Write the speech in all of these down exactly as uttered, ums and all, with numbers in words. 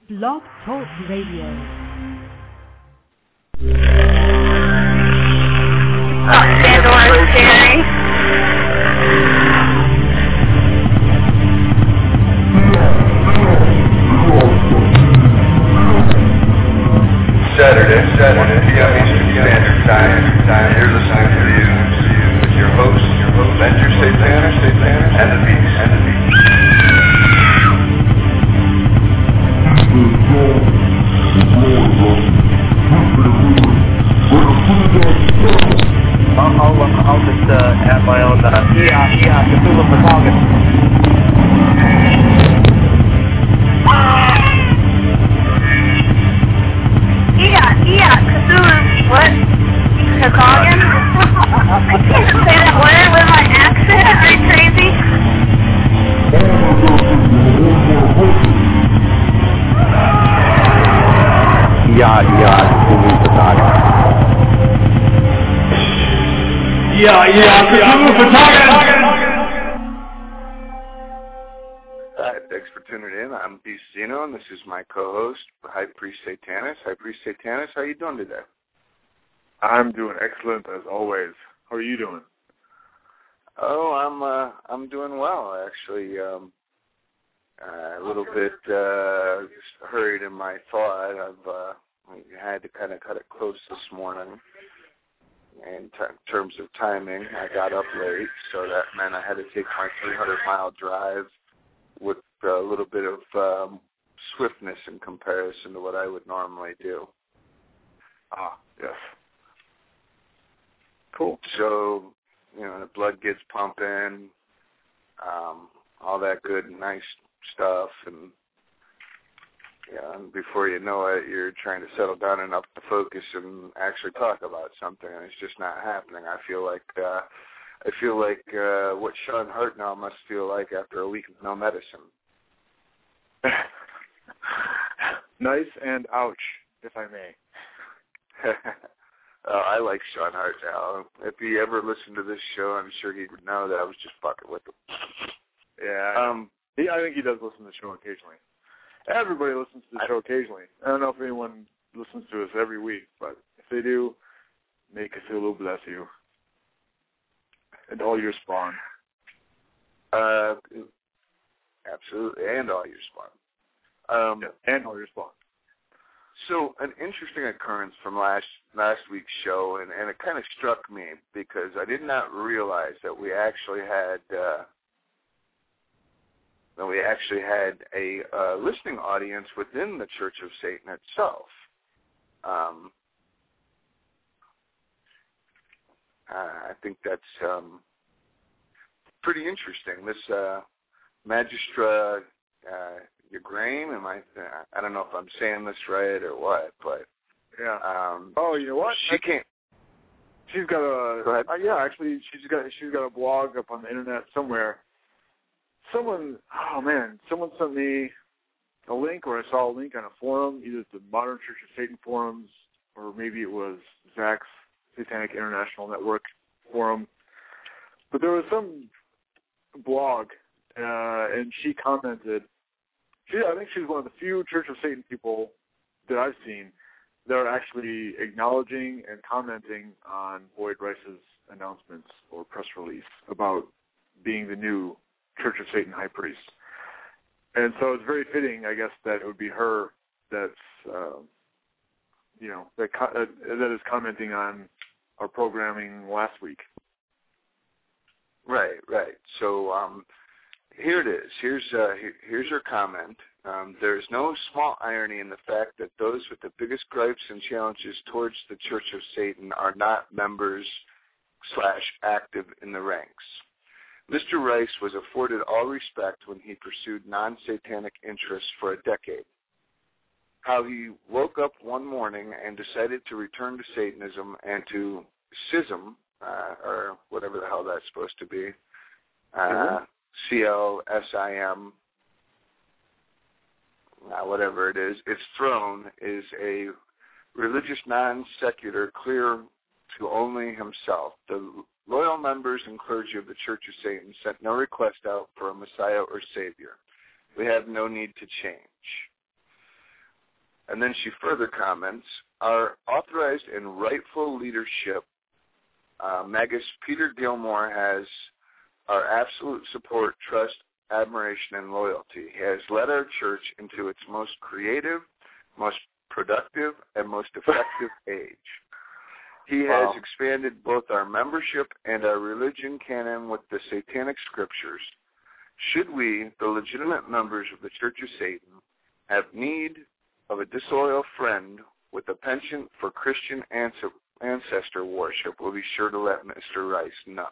Blog Talk Radio. Oh, Sandor's scary. Saturday, Saturday, one p.m. Eastern Standard Time. Time. You're listening to the news with your host, your host, Venture Satanis, Satanis, and the Beast, and the Beast. I'll, I'll, I'll just uh, add my own, uh, yeah, yeah, Cthulhu Photography. Yeah, yeah, Cthulhu, what? Chicagoan? I can't say that word with my accent, are you crazy? Yeah, yeah, Cthulhu Photography. Yeah, yeah, Cthulhu Photography. Hi, thanks for tuning in. I'm Beast Zeno, and this is my co-host, High Priest Satanis. High Priest Satanis, how are you doing today? I'm doing excellent as always. How are you doing? Oh, I'm uh, I'm doing well actually. Um, uh, a little bit uh, hurried in my thought. I've uh, had to kind of cut it close this morning. In t- terms of timing, I got up late, so that meant I had to take my three hundred mile drive with a little bit of um, swiftness in comparison to what I would normally do. Ah, yes. Cool. So, you know, the blood gets pumping, um, all that good and nice stuff, and yeah, and before you know it, you're trying to settle down enough to focus and actually talk about something, and it's just not happening. I feel like uh, I feel like uh, what Sean Hartnell must feel like after a week of no medicine. Nice and ouch, if I may. uh, I like Sean Hartnell. If he ever listened to this show, I'm sure he would know that I was just fucking with him. Yeah, um, he, I think he does listen to the show occasionally. Everybody listens to the show occasionally. I don't know if anyone listens to us every week, but if they do, may Cthulhu bless you. And all your spawn. Uh, absolutely, and all your spawn. Um, yeah, and all your spawn. So an interesting occurrence from last last week's show, and, and it kind of struck me because I did not realize that we actually had uh, that we actually had a uh, listening audience within the Church of Satan itself. Um, uh, I think that's um, pretty interesting. This uh, Magistra uh, Yagrain, am I? I don't know if I'm saying this right or what, but yeah. Um, oh, you know what? She I, can't. She's got a. Go ahead. Uh, yeah, actually, she's got she's got a blog up on the internet somewhere. Someone, oh man, someone sent me a link, or I saw a link on a forum, either the Modern Church of Satan forums, or maybe it was Zach's Satanic International Network forum. But there was some blog, uh, and she commented. She, I think she's one of the few Church of Satan people that I've seen that are actually acknowledging and commenting on Boyd Rice's announcements or press release about being the new Church of Satan High Priest. And so it's very fitting, I guess, that it would be her that's, uh, you know, that, co- uh, that is commenting on our programming last week. Right, right. So um, here it is. Here's uh, here, here's her comment. Um, there's no small irony in the fact that those with the biggest gripes and challenges towards the Church of Satan are not members slash active in the ranks. Mister Rice was afforded all respect when he pursued non-satanic interests for a decade. How he woke up one morning and decided to return to Satanism and to schism, uh, or whatever the hell that's supposed to be, uh, mm-hmm. C L S I M, uh, whatever it is, its throne is a religious non-secular clear to only himself. The loyal members and clergy of the Church of Satan sent no request out for a Messiah or Savior. We have no need to change. And then she further comments, our authorized and rightful leadership, uh, Magus Peter Gilmore, has our absolute support, trust, admiration, and loyalty. He has led our church into its most creative, most productive, and most effective age. He Wow. has expanded both our membership and our religion canon with the satanic scriptures. Should we, the legitimate members of the Church of Satan, have need of a disloyal friend with a penchant for Christian ancestor worship, we'll be sure to let Mister Rice know.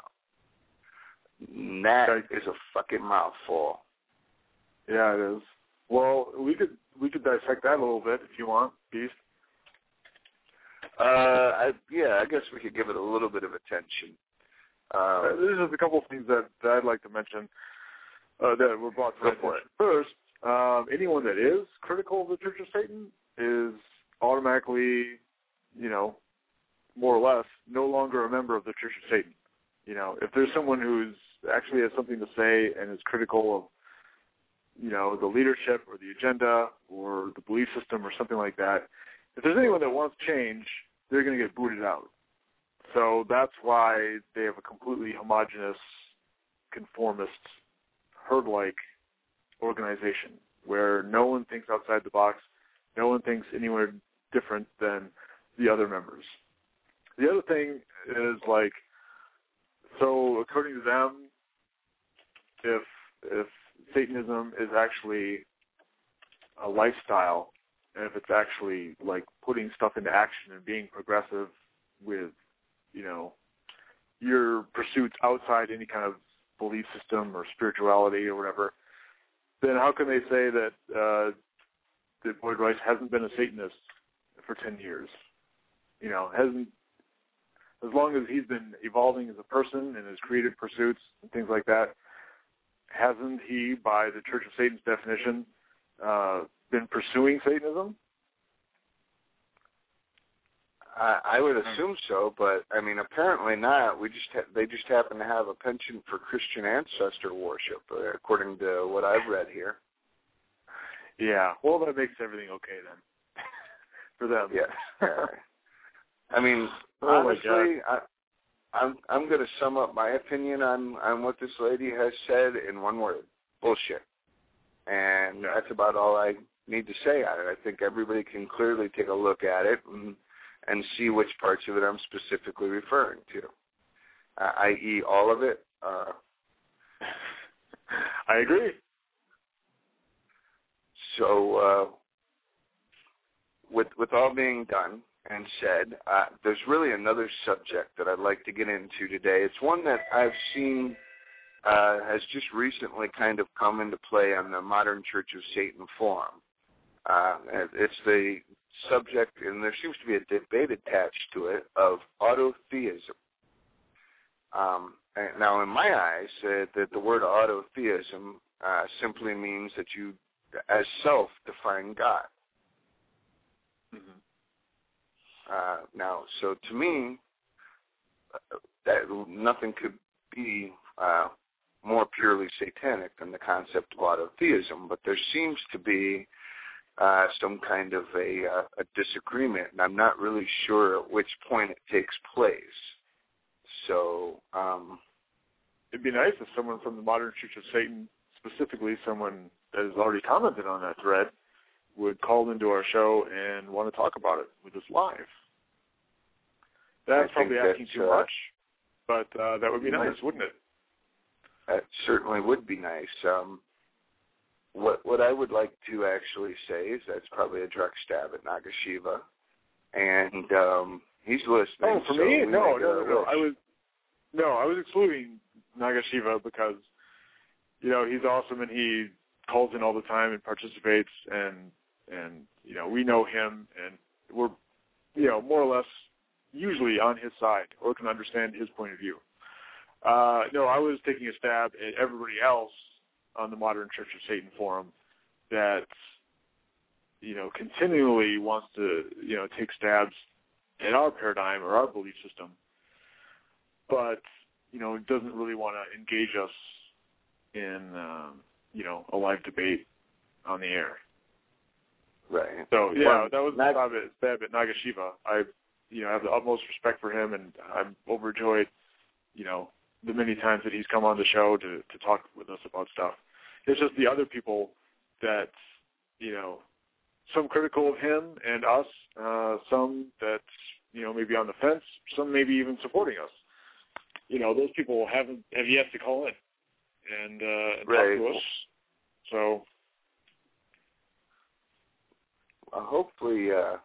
That is a fucking mouthful. Yeah, it is. Well, we could we could dissect that a little bit if you want, Beast. Uh, I, yeah, I guess we could give it a little bit of attention. Um, Uh, there's just a couple of things that, that I'd like to mention uh, that were brought to Go my for attention. First, um, anyone that is critical of the Church of Satan is automatically, you know, more or less, no longer a member of the Church of Satan. You know, if there's someone who's actually has something to say and is critical of, you know, the leadership or the agenda or the belief system or something like that, if there's anyone that wants change, they're going to get booted out. So that's why they have a completely homogenous, conformist, herd-like organization where no one thinks outside the box, no one thinks anywhere different than the other members. The other thing is, like, so according to them, if if Satanism is actually a lifestyle, and if it's actually like putting stuff into action and being progressive with, you know, your pursuits outside any kind of belief system or spirituality or whatever, then how can they say that uh, that Boyd Rice hasn't been a Satanist for ten years? You know, hasn't, as long as he's been evolving as a person and his creative pursuits and things like that, hasn't he, by the Church of Satan's definition, uh, been pursuing Satanism? I, I would assume so, but I mean, apparently not. We just ha- they just happen to have a penchant for Christian ancestor worship, uh, according to what I've read here. Yeah, well, that makes everything okay then for them. Yes. Yeah. I mean, Oh my honestly, I, I'm I'm going to sum up my opinion on, on what this lady has said in one word: bullshit. And Yeah. that's about all I need to say on it. I think everybody can clearly take a look at it and and see which parts of it I'm specifically referring to, uh, that is, all of it. Uh, I agree. So, uh, with with all being done and said, uh, there's really another subject that I'd like to get into today. It's one that I've seen uh, has just recently kind of come into play on the Modern Church of Satan forum. Uh, it's the subject, and there seems to be a debate attached to it, of autotheism. Um, and now, in my eyes, uh, the, the word autotheism uh, simply means that you, as self, define God. Mm-hmm. Uh, now, so to me, uh, that nothing could be uh, more purely satanic than the concept of autotheism, but there seems to be uh, some kind of a, uh, a disagreement, and I'm not really sure at which point it takes place. So, um, it'd be nice if someone from the Modern Church of Satan, specifically someone that has already commented on that thread, would call into our show and want to talk about it with us live. That's I probably think asking that's, too uh, much, but uh, that would be nice, wouldn't it? that certainly would be nice. Um, what what I would like to actually say is that's probably a direct stab at Nagashiva, and um, he's listening. Oh, for so me? we No, make no, a no, no. wish. I was no, I was excluding Nagashiva because, you know, he's awesome and he calls in all the time and participates, and and you know, we know him and we're, you know, more or less usually on his side or can understand his point of view. Uh, no, I was taking a stab at everybody else on the Modern Church of Satan forum that, you know, continually wants to, you know, take stabs at our paradigm or our belief system, but, you know, doesn't really want to engage us in, um, you know, a live debate on the air. Right. So yeah, Well, that was Nag- Stab Stab at Nagashiva. I, you know, have the utmost respect for him, and I'm overjoyed, you know, the many times that he's come on the show to to talk with us about stuff. It's just the other people that, you know, some critical of him and us, uh, some that, you know, maybe on the fence, some maybe even supporting us. You know, those people haven't have yet to call in and, uh, and right. talk to us. So, uh, hopefully, uh,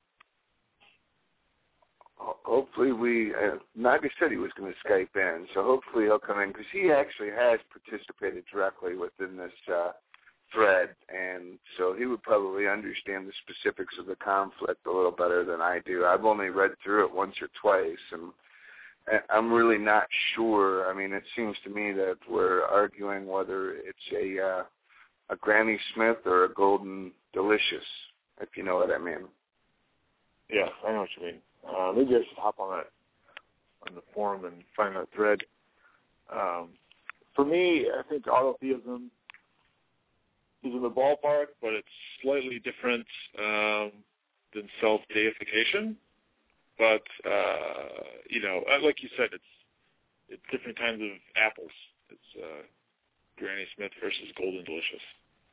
ho- hopefully we. Uh, Naga said he was going to Skype in, so hopefully he'll come in because he actually has participated directly within this uh, thread, and so he would probably understand the specifics of the conflict a little better than I do. I've only read through it once or twice, and I'm really not sure. I mean, it seems to me that we're arguing whether it's a uh, a Granny Smith or a Golden Delicious, if you know what I mean. yeah, I know what you mean. Uh, maybe I should hop on that on the forum and find that thread. Um, for me, I think autotheism is in the ballpark, but it's slightly different um, than self-deification. But, uh, you know, like you said, it's it's different kinds of apples. It's uh, Granny Smith versus Golden Delicious.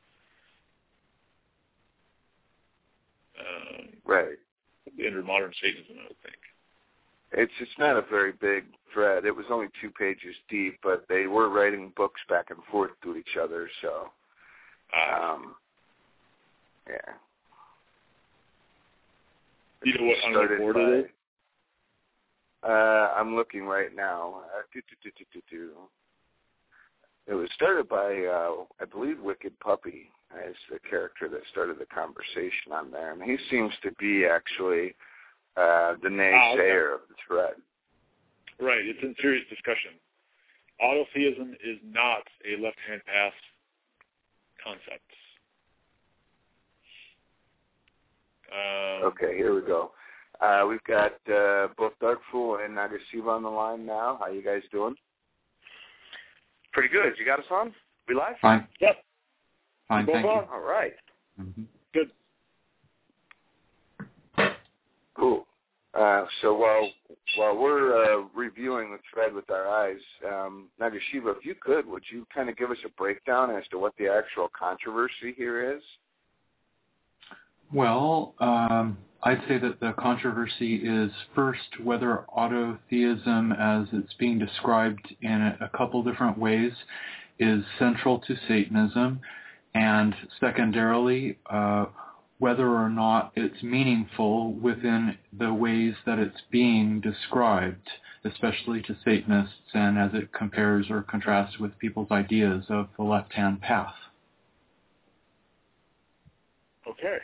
Um, Right. Under modern Satanism, I would think. It's it's not a very big thread. It was only two pages deep, but they were writing books back and forth to each other, so, um, yeah. You know what, on what Started board by- it is? Uh, I'm looking right now. Uh, do, do, do, do, do, do. It was started by, uh, I believe, Wicked Puppy as the character that started the conversation on there. And he seems to be actually uh, the naysayer okay. of the thread. Right, it's in serious discussion. Autotheism is not a left-hand path concept. Um, Okay, here we go. Uh, we've got uh, both Darkfool and Nagashiva on the line now. How you guys doing? Pretty good. You got us on? We live? Fine. Yep. Fine, Both thank on? you. All right. Mm-hmm. Good. Cool. Uh, so while while we're uh, reviewing the thread with our eyes, um, Nagashiva, if you could, would you kind of give us a breakdown as to what the actual controversy here is? Well, um, I'd say that the controversy is first whether autotheism, as it's being described in a couple different ways, is central to Satanism, and secondarily, uh, whether or not it's meaningful within the ways that it's being described, especially to Satanists, and as it compares or contrasts with people's ideas of the left-hand path. Okay.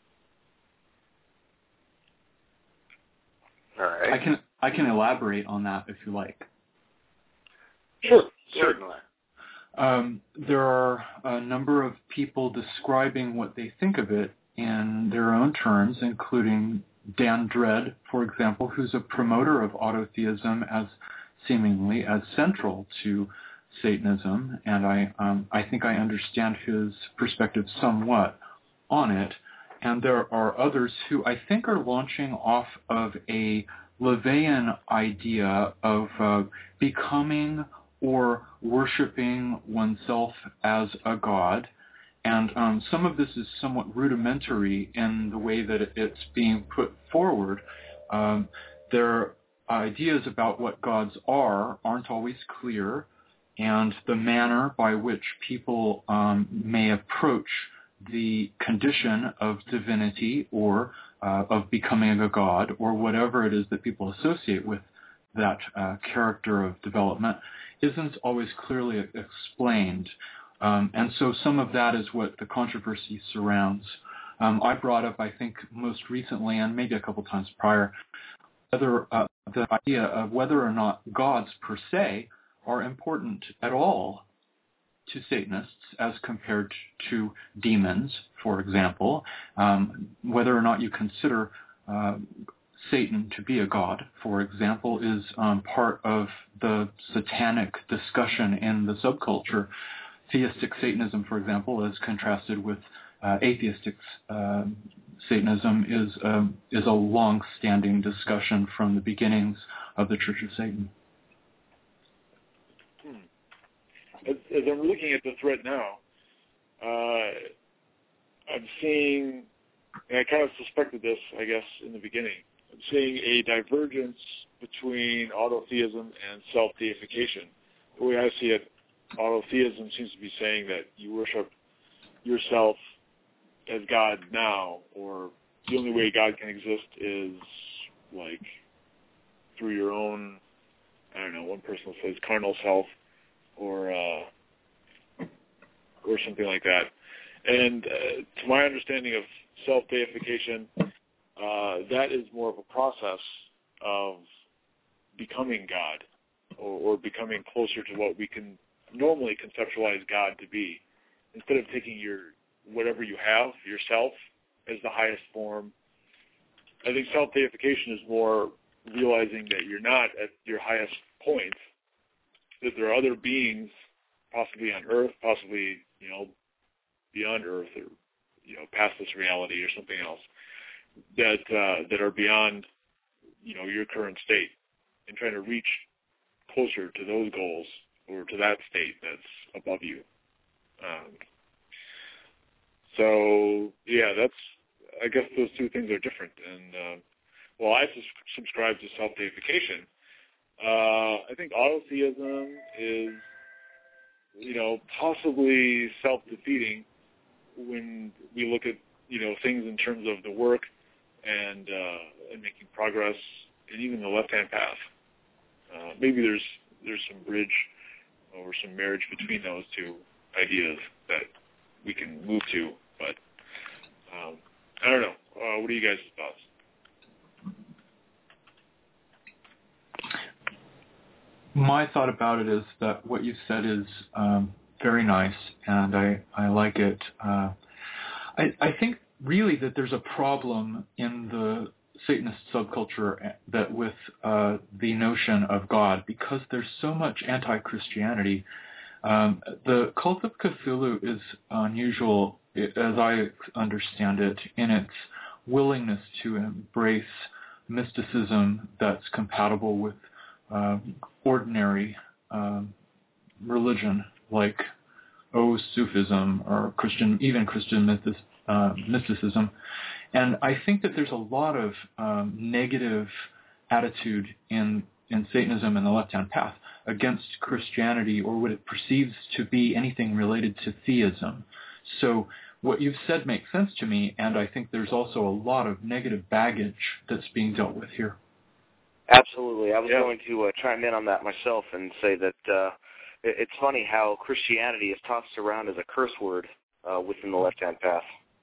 All right. I can I can elaborate on that if you like. Sure. Certainly. Um, there are a number of people describing what they think of it in their own terms, including Dan Dredd, for example, who's a promoter of autotheism as seemingly as central to Satanism, and I um, I think I understand his perspective somewhat on it. And there are others who I think are launching off of a LaVeyan idea of uh, becoming or worshiping oneself as a god. And um, some of this is somewhat rudimentary in the way that it's being put forward. Um, their ideas about what gods are aren't always clear, and the manner by which people um, may approach the condition of divinity or uh, of becoming a god or whatever it is that people associate with that uh, character of development isn't always clearly explained. Um, and so some of that is what the controversy surrounds. Um, I brought up, I think, most recently and maybe a couple times prior, whether uh, the idea of whether or not gods per se are important at all to Satanists as compared to demons, for example, um, whether or not you consider uh, Satan to be a god, for example, is um, part of the satanic discussion in the subculture. Theistic Satanism, for example, is contrasted with uh, atheistic uh, Satanism is um, is a long-standing discussion from the beginnings of the Church of Satan. Hmm. As, as I'm looking at the thread now, uh, I'm seeing, and I kind of suspected this, I guess, in the beginning, I'm seeing a divergence between autotheism and self-deification. The way I see it, autotheism seems to be saying that you worship yourself as God now, or the only way God can exist is, like, through your own, I don't know, one person says carnal self, or uh, or something like that. And uh, to my understanding of self-deification, uh, that is more of a process of becoming God, or, or becoming closer to what we can normally conceptualize God to be. Instead of taking your whatever you have, yourself, as the highest form, I think self-deification is more realizing that you're not at your highest point, that there are other beings, possibly on Earth, possibly, you know, beyond Earth, or, you know, past this reality or something else, that uh, that are beyond, you know, your current state, and trying to reach closer to those goals, or to that state that's above you. Um, so, yeah, that's, I guess those two things are different. And, uh, well, I sus- subscribe to self-deification. Uh, I think autotheism is, you know, possibly self-defeating when we look at, you know, things in terms of the work and, uh, and making progress, and even the left-hand path. Uh, maybe there's there's some bridge or some marriage between those two ideas that we can move to, but um, I don't know. Uh, what are you guys' thoughts? My thought about it is that what you said is um, very nice, and I, I like it. Uh, I, I think really that there's a problem in the Satanist subculture that with uh, the notion of God, because there's so much anti-Christianity. Um, the cult of Cthulhu is unusual, as I understand it, in its willingness to embrace mysticism that's compatible with uh, ordinary um, religion, like oh, Sufism or Christian, even Christian mythis, uh, mysticism. And I think that there's a lot of um, negative attitude in, in Satanism and the left-hand path against Christianity, or what it perceives to be anything related to theism. So what you've said makes sense to me, and I think there's also a lot of negative baggage that's being dealt with here. Absolutely. I was yeah. going to uh, chime in on that myself and say that uh, it, it's funny how Christianity is tossed around as a curse word uh, within the left-hand path.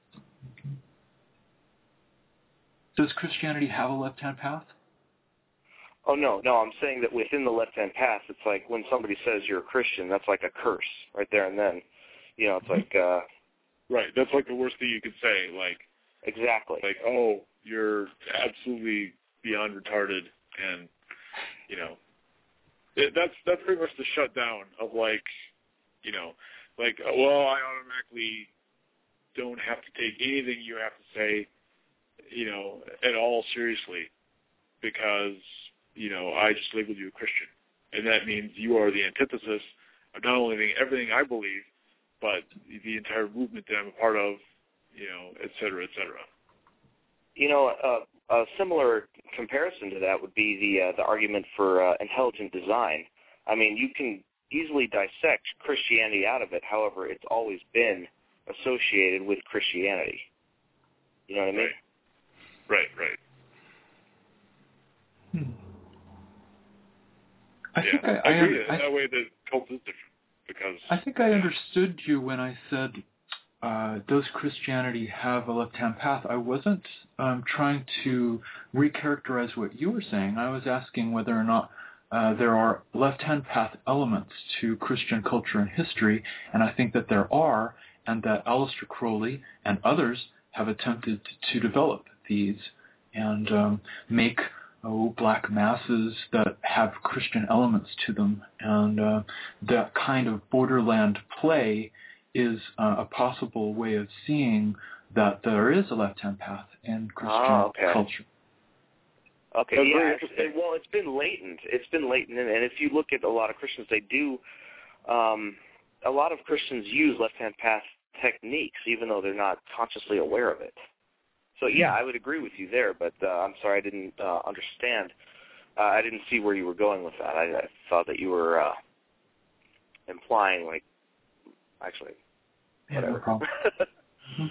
Does Christianity have a left-hand path? Oh, no, no, I'm saying that within the left-hand path, it's like when somebody says you're a Christian, that's like a curse right there and then. You know, it's like... Uh, right, that's like the worst thing you could say, like... Exactly. Like, oh, you're absolutely beyond retarded, and, you know... It, that's that's pretty much the shutdown of, like, you know, like, well, I automatically don't have to take anything you have to say, you know, at all seriously, because, you know, I just labeled you a Christian. And that means you are the antithesis of not only everything I believe, but the entire movement that I'm a part of, you know, et cetera, et cetera. You know, uh, a similar comparison to that would be the uh, the argument for uh, intelligent design. I mean, you can easily dissect Christianity out of it. However, it's always been associated with Christianity. You know what I mean? Right, right. right. Hmm. I yeah, think I, I I agree. I, that way the cult is different, because... I think I understood you when I said, uh, does Christianity have a left-hand path? I wasn't um, trying to recharacterize what you were saying. I was asking whether or not uh, there are left-hand path elements to Christian culture and history, and I think that there are, and that Aleister Crowley and others have attempted to develop these and um, make oh, black masses that have Christian elements to them. And uh, that kind of borderland play is uh, a possible way of seeing that there is a left-hand path in Christian oh, okay. culture. Okay, That's yeah, it's, well, it's been latent. It's been latent, and, and if you look at a lot of Christians, they do, um, a lot of Christians use left-hand path techniques, even though they're not consciously aware of it. So, yeah, I would agree with you there, but uh, I'm sorry I didn't uh, understand. Uh, I didn't see where you were going with that. I, I thought that you were uh, implying, like, actually, whatever. Yeah, no problem. mm-hmm.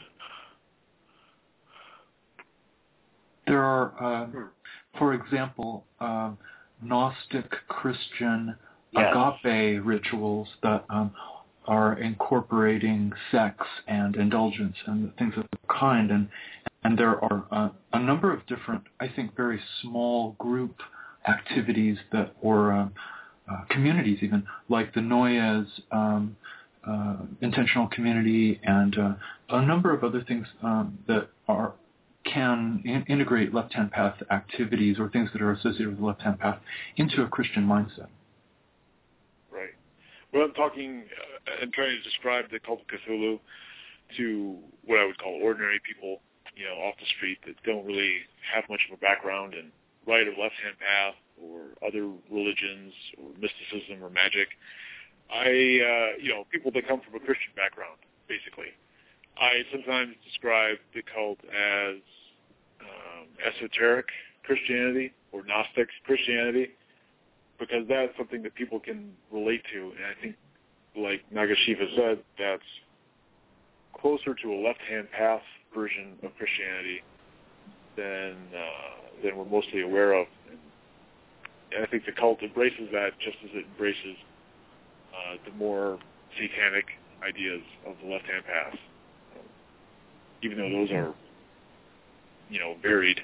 There are, uh, hmm. for example, uh, Gnostic Christian yes. agape rituals that um, are incorporating sex and indulgence and things of the kind. And, and there are uh, a number of different, I think, very small group activities that, or uh, uh, communities even, like the Noyes um, uh, intentional community and uh, a number of other things um, that are can in- integrate left-hand path activities or things that are associated with the left-hand path into a Christian mindset. Right. Well, I'm talking uh, and trying to describe the cult of Cthulhu to what I would call ordinary people, you know, off the street that don't really have much of a background in right or left-hand path or other religions or mysticism or magic. I, uh, you know, people that come from a Christian background, basically. I sometimes describe the cult as um, esoteric Christianity or Gnostic Christianity because that's something that people can relate to. And I think, like Nagashiva said, that's closer to a left-hand path version of Christianity than uh, than we're mostly aware of. And I think the cult embraces that just as it embraces uh, the more satanic ideas of the left-hand path. Even though those are, you know, varied.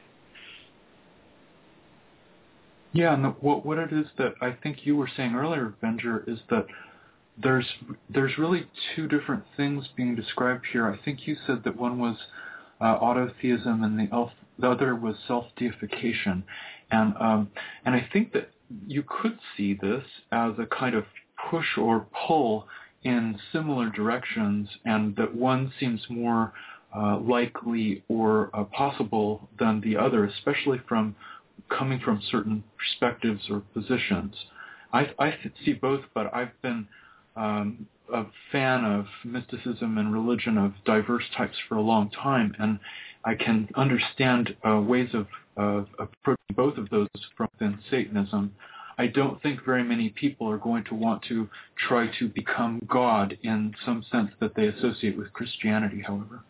Yeah, and the, what what it is that I think you were saying earlier, Benjer, is that there's there's really two different things being described here. I think you said that one was uh, autotheism and the, elf, the other was self-deification, and um, and I think that you could see this as a kind of push or pull in similar directions, and that one seems more Uh, likely or uh, possible than the other, especially from coming from certain perspectives or positions. I, I see both, but I've been um, a fan of mysticism and religion of diverse types for a long time, and I can understand uh, ways of, of approaching both of those from within Satanism. I don't think very many people are going to want to try to become God in some sense that they associate with Christianity, however.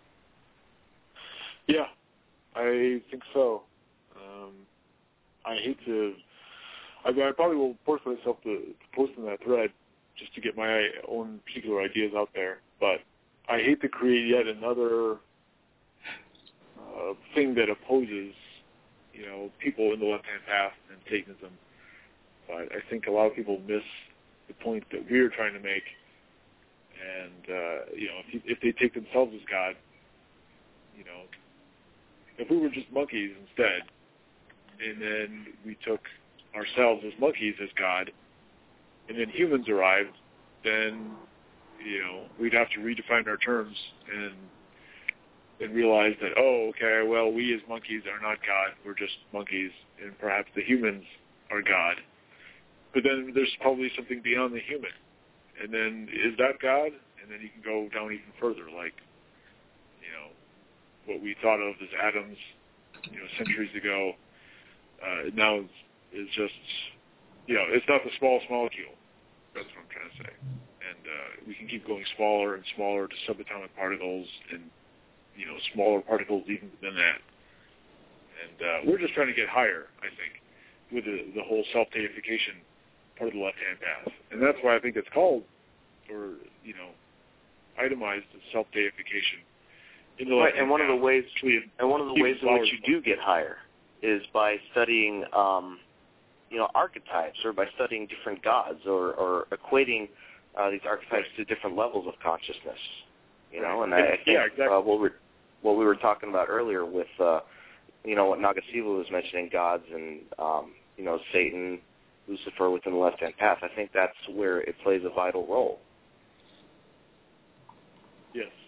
Yeah, I think so. Um, I hate to. I, I probably will force myself to, to post in that thread just to get my own particular ideas out there. But I hate to create yet another uh, thing that opposes, you know, people in the left-hand path and Satanism. But I think a lot of people miss the point that we're trying to make. And uh, you know, if, you, if they take themselves as God, you know. If we were just monkeys instead, and then we took ourselves as monkeys as God, and then humans arrived, then, you know, we'd have to redefine our terms and and realize that, oh, okay, well, we as monkeys are not God, we're just monkeys, and perhaps the humans are God. But then there's probably something beyond the human. And then, is that God? And then you can go down even further, like, you know, what we thought of as atoms, you know, centuries ago, uh, now is, is just, you know, it's not the smallest molecule. That's what I'm trying to say. And uh, we can keep going smaller and smaller to subatomic particles and, you know, smaller particles even than that. And uh, we're just trying to get higher, I think, with the, the whole self-deification part of the left-hand path. And that's why I think it's called, or, you know, itemized as self-deification. Right, and one of the ways, and one of the ways in which you do get higher is by studying, um, you know, archetypes, or by studying different gods, or, or equating uh, these archetypes to different levels of consciousness. You know, and I, I think yeah, exactly. uh, what we what we were talking about earlier with, uh, you know, what Nagashiva was mentioning, gods and um, you know, Satan, Lucifer within the left-hand path. I think that's where it plays a vital role.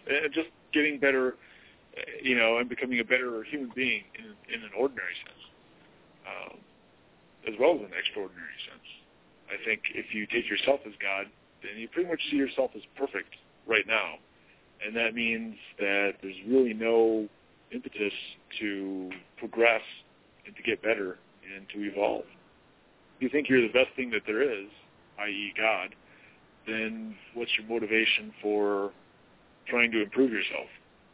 and just getting better, you know, and becoming a better human being in, in an ordinary sense, um, as well as an extraordinary sense. I think if you take yourself as God, then you pretty much see yourself as perfect right now, and that means that there's really no impetus to progress and to get better and to evolve. If you think you're the best thing that there is, that is. God, then what's your motivation for trying to improve yourself?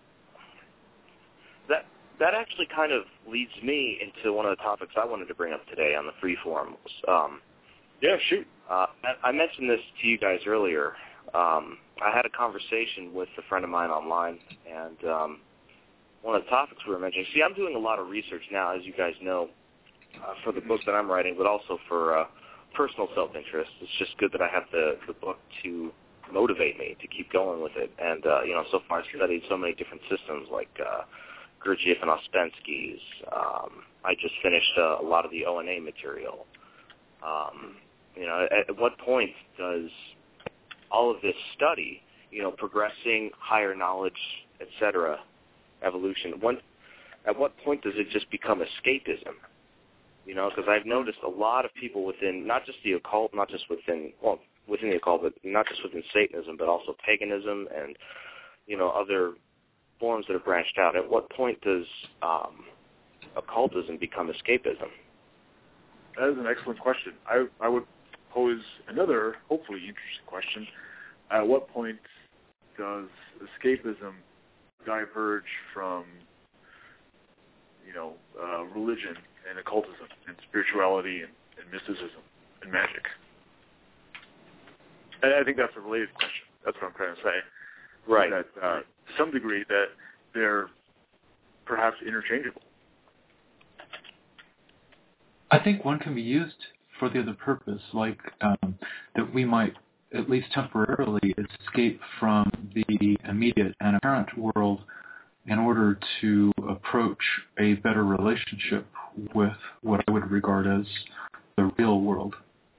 That that actually kind of leads me into one of the topics I wanted to bring up today on the Freeform. Um, yeah, shoot. Uh, I mentioned this to you guys earlier. Um, I had a conversation with a friend of mine online, and um, one of the topics we were mentioning, see, I'm doing a lot of research now, as you guys know, uh, for the book that I'm writing, but also for uh, personal self-interest. It's just good that I have the, the book to motivate me to keep going with it. And, uh, you know, so far I've studied so many different systems like uh, Gurdjieff and Ouspensky's. Um, I just finished uh, a lot of the O N A material. Um, you know, at, at what point does all of this study, you know, progressing, higher knowledge, et cetera, evolution, when, at what point does it just become escapism? You know, because I've noticed a lot of people within, not just the occult, not just within, well, within the occult, but not just within Satanism, but also paganism and, you know, other forms that have branched out. At what point does um, occultism become escapism? That is an excellent question. I, I would pose another, hopefully interesting question. At what point does escapism diverge from, you know, uh, religion and occultism and spirituality and, and mysticism and magic? And I think that's a related question. That's what I'm trying to say. Right. That uh, to some degree that they're perhaps interchangeable. I think one can be used for the other purpose, like um, that we might at least temporarily escape from the immediate and apparent world in order to approach a better relationship with what I would regard as the real world.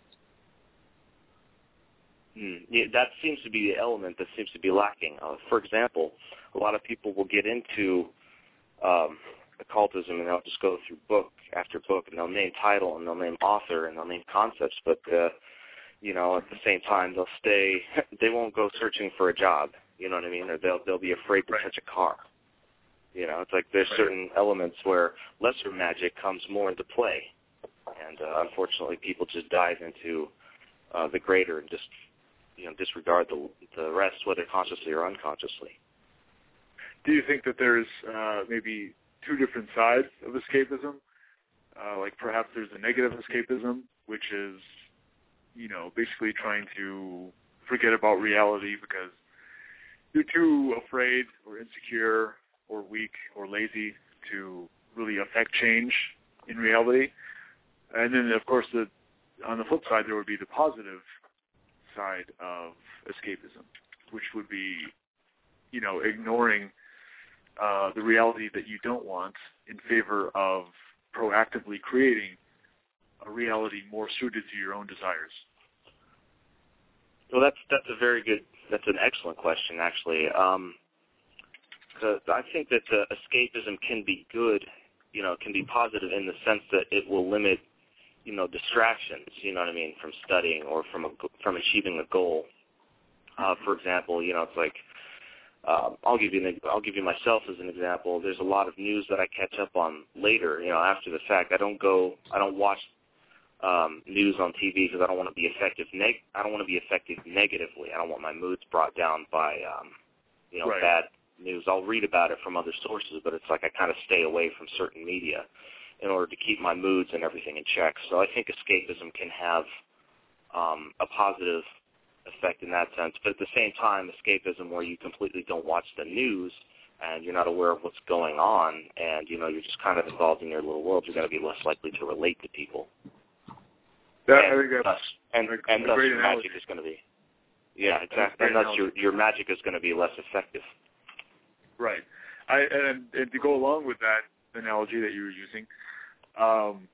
Mm, yeah, that seems to be the element that seems to be lacking. Uh, for example, a lot of people will get into um, occultism and they'll just go through book after book and they'll name title and they'll name author and they'll name concepts, but uh, you know, at the same time they'll stay. They won't go searching for a job. You know what I mean? Or they'll they'll be afraid to right. touch a car. You know, it's like there's right. certain elements where lesser magic comes more into play, and uh, unfortunately, people just dive into uh, the greater and just you know disregard the the rest, whether consciously or unconsciously. Do you think that there's uh, maybe two different sides of escapism? Uh, like perhaps there's a negative escapism, which is, you know, basically trying to forget about reality because you're too afraid or insecure or weak or lazy to really affect change in reality. And then, of course, the, on the flip side, there would be the positive side of escapism, which would be, you know, ignoring uh, the reality that you don't want in favor of proactively creating a reality more suited to your own desires. Well, that's that's a very good, that's an excellent question, actually. Um, I think that uh, escapism can be good, you know, can be positive in the sense that it will limit, you know, distractions, you know what I mean, from studying or from a, from achieving a goal. Uh, for example, you know, it's like, uh, I'll give you an, I'll give you myself as an example. There's a lot of news that I catch up on later, you know, after the fact. I don't go, I don't watch um, news on T V because I don't want to be effective. Neg- I don't want to be affected negatively. I don't want my moods brought down by, um, you know, right. bad news. I'll read about it from other sources, but it's like I kind of stay away from certain media in order to keep my moods and everything in check. So I think escapism can have um, a positive effect in that sense. But at the same time, escapism where you completely don't watch the news and you're not aware of what's going on and, you know, you're just kind of involved in your little world, you're going to be less likely to relate to people. That, and I think that's thus, and, a, and a thus great your analogy. magic is going to be, yeah, exactly. And thus your, your magic is going to be less effective. Right. I, and, and to go along with that analogy that you were using, um,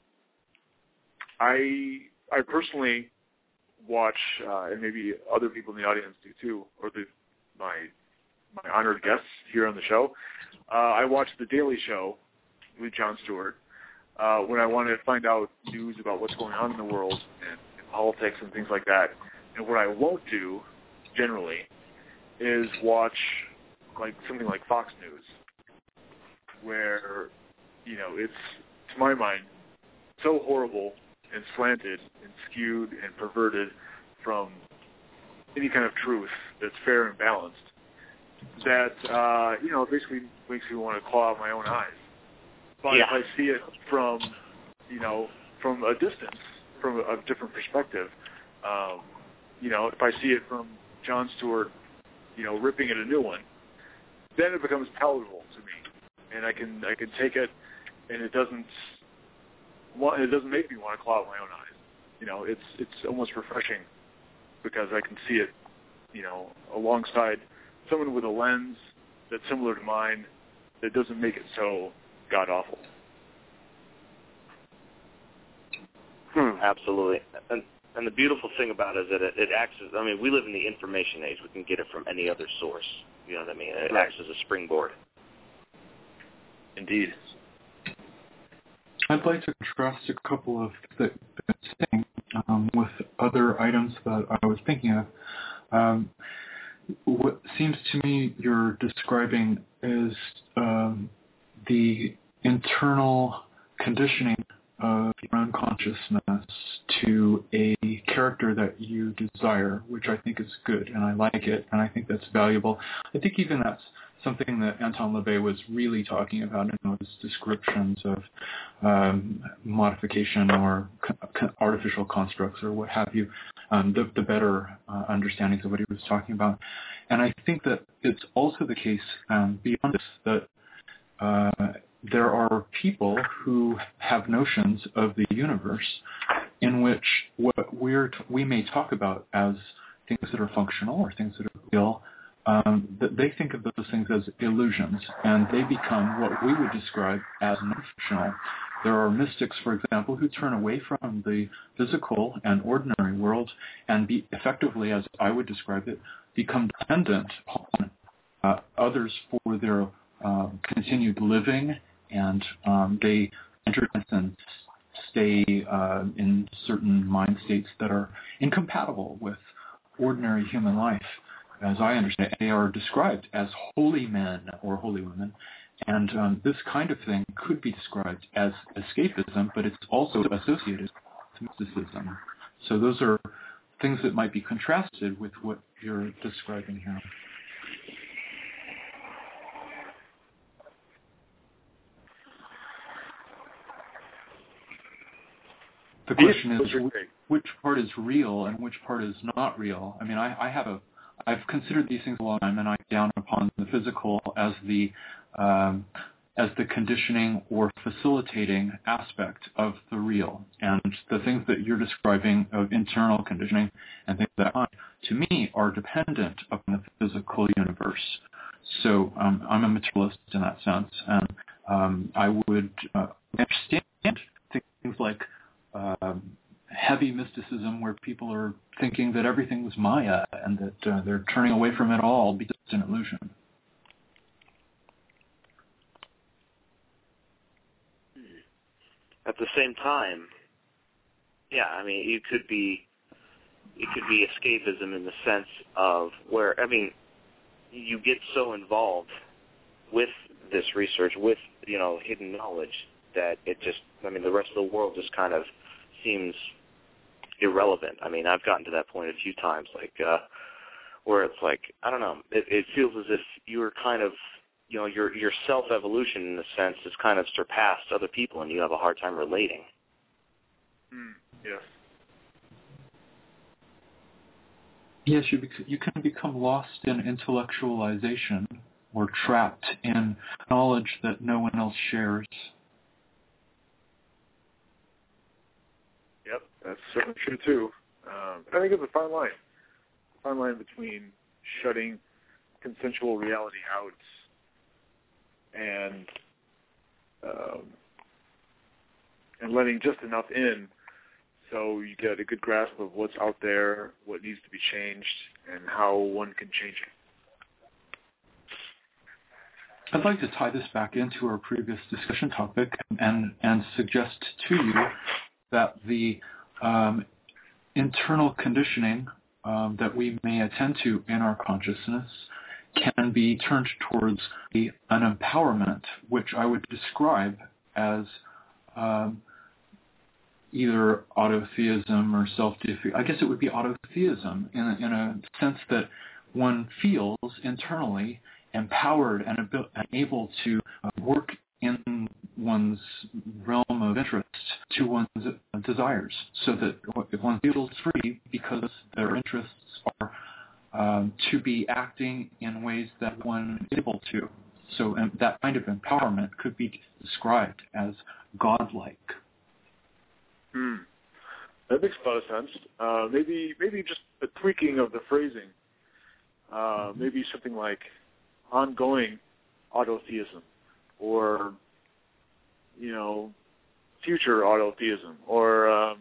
I I personally watch, uh, and maybe other people in the audience do too, or the, my my honored guests here on the show. Uh, I watch The Daily Show with Jon Stewart uh, when I want to find out news about what's going on in the world and, and politics and things like that. And what I won't do, generally, is watch like something like Fox News, where, you know, it's, to my mind, so horrible and slanted and skewed and perverted from any kind of truth that's fair and balanced that, uh, you know, it basically makes me want to claw out my own eyes. But yeah. if I see it from, you know, from a distance, from a, a different perspective, um, you know, if I see it from Jon Stewart, you know, ripping at a new one, then it becomes palatable to me, and I can I can take it, and it doesn't want, it doesn't make me want to claw out my own eyes. You know, it's it's almost refreshing because I can see it, you know, alongside someone with a lens that's similar to mine that doesn't make it so god awful. Hmm. Absolutely, and and the beautiful thing about it is that it, it acts as, I mean, we live in the information age. We can get it from any other source. You know what I mean? It Right. acts as a springboard. Indeed. I'd like to contrast a couple of things um, with other items that I was thinking of. Um, what seems to me you're describing is um, the internal conditioning of your own consciousness to a character that you desire, which I think is good, and I like it, and I think that's valuable. I think even that's something that Anton LaVey was really talking about in his descriptions of um, modification or co- artificial constructs or what have you, um, the, the better uh, understandings of what he was talking about. And I think that it's also the case um, beyond this that uh, there are people who have notions of the universe in which what we're t- we may talk about as things that are functional or things that are real, um, that they think of those things as illusions, and they become what we would describe as non-functional. There are mystics, for example, who turn away from the physical and ordinary world and be effectively, as I would describe it, become dependent upon uh, others for their uh, continued living, and um, they enter and stay uh, in certain mind states that are incompatible with ordinary human life. As I understand it, they are described as holy men or holy women, and um, this kind of thing could be described as escapism, but it's also associated with mysticism. So those are things that might be contrasted with what you're describing here. The question is, which part is real and which part is not real? I mean, I, I have a, I've considered these things a long time, and I down upon the physical as the, um, as the conditioning or facilitating aspect of the real, and the things that you're describing of internal conditioning and things that I, to me, are dependent upon the physical universe. So um, I'm a materialist in that sense, and um, I would uh, understand things like Um, heavy mysticism where people are thinking that everything was Maya and that uh, they're turning away from it all because it's an illusion. At the same time, yeah, I mean, you could be, it could be escapism in the sense of where, I mean, you get so involved with this research, with, you know, hidden knowledge, that it just, I mean, the rest of the world just kind of seems irrelevant. I mean, I've gotten to that point a few times, like, uh, where it's like, I don't know, it, it feels as if you're kind of, you know, your your self-evolution, in a sense, has kind of surpassed other people, and you have a hard time relating. Mm, yes. Yes, you, bec- you can become lost in intellectualization or trapped in knowledge that no one else shares. Yep, that's certainly true too. Um, I think it's a fine line, fine line between shutting consensual reality out and um, and letting just enough in so you get a good grasp of what's out there, what needs to be changed, and how one can change it. I'd like to tie this back into our previous discussion topic and, and suggest to you that the um, internal conditioning um, that we may attend to in our consciousness can be turned towards a, an empowerment, which I would describe as um, either autotheism or self-deification. I guess it would be autotheism in a, in a sense that one feels internally empowered and, abil- and able to uh, work in one's realm of interest to one's uh, desires, so that one feels free because their interests are um, to be acting in ways that one is able to. So um, that kind of empowerment could be described as godlike. Hmm. That makes a lot of sense. Uh, maybe maybe just a tweaking of the phrasing. Uh, maybe something like ongoing autotheism, or, you know, future autotheism, or, um,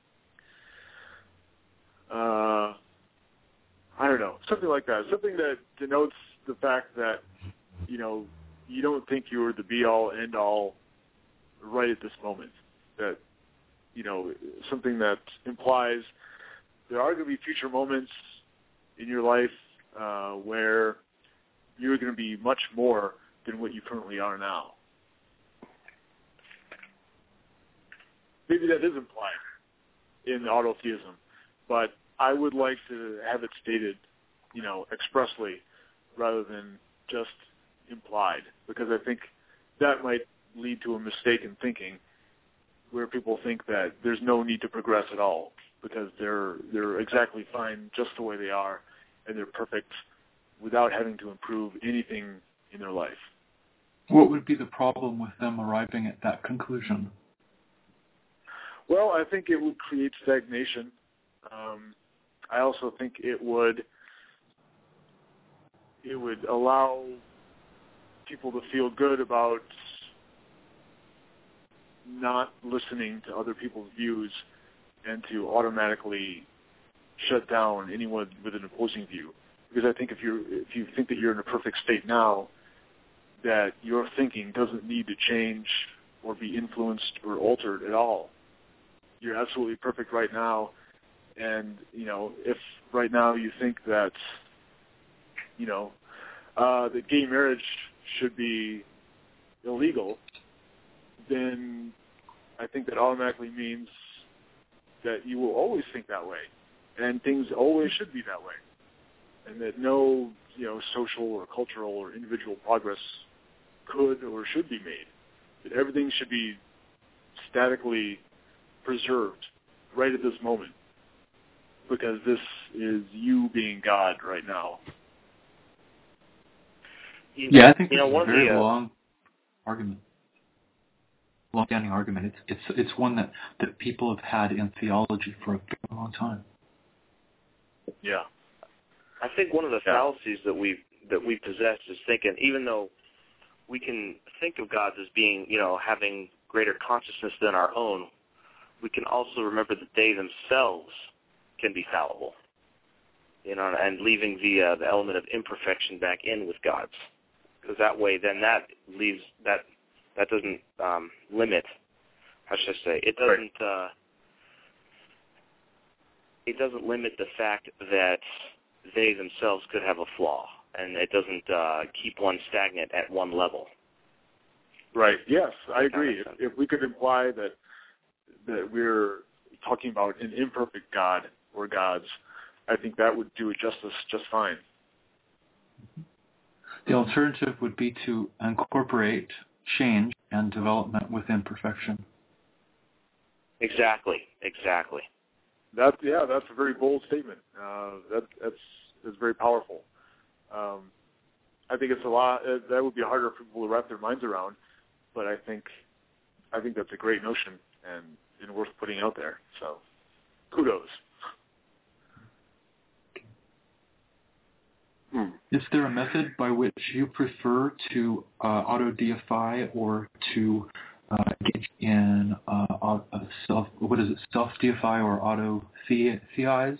uh, I don't know, something like that. Something that denotes the fact that, you know, you don't think you're the be-all, end-all right at this moment. That, you know, something that implies there are going to be future moments in your life uh, where you're going to be much more than what you currently are now. Maybe that is implied in autotheism, but I would like to have it stated, you know, expressly rather than just implied, because I think that might lead to a mistaken thinking where people think that there's no need to progress at all because they're they're exactly fine just the way they are and they're perfect without having to improve anything in their life. What would be the problem with them arriving at that conclusion? Well, I think it would create stagnation. Um, I also think it would it would allow people to feel good about not listening to other people's views and to automatically shut down anyone with an opposing view. Because I think if you if you think that you're in a perfect state now, that your thinking doesn't need to change or be influenced or altered at all. You're absolutely perfect right now, and you know if right now you think that you know uh, that gay marriage should be illegal, then I think that automatically means that you will always think that way, and things always should be that way, and that no, you know, social or cultural or individual progress could or should be made. That everything should be statically preserved right at this moment, because this is you being God right now. Yeah, I think you it's know, a very the, uh, long argument. long-standing argument. It's it's it's one that, that people have had in theology for a very long time. Yeah, I think one of the yeah. fallacies that we that we possess is thinking, even though we can think of God as being, you know, having greater consciousness than our own, we can also remember that they themselves can be fallible, you know, and leaving the uh, the element of imperfection back in with God's, because that way, then that leaves that. That doesn't um, limit, how should I say, it doesn't uh, it doesn't limit the fact that they themselves could have a flaw, and it doesn't uh, keep one stagnant at one level. Right, yes, I agree. If, if we could imply that that we're talking about an imperfect God or gods, I think that would do it justice just fine. The alternative would be to incorporate change and development within perfection. Exactly, exactly. That yeah, that's a very bold statement. Uh, that that's that's very powerful. Um, I think it's a lot. Uh, that would be harder for people to wrap their minds around, but I think I think that's a great notion and, and worth putting out there. So, kudos. Hmm. Is there a method by which you prefer to uh, auto-deify or to uh, engage in uh, uh, self? What is it? Self-deify or auto-theize?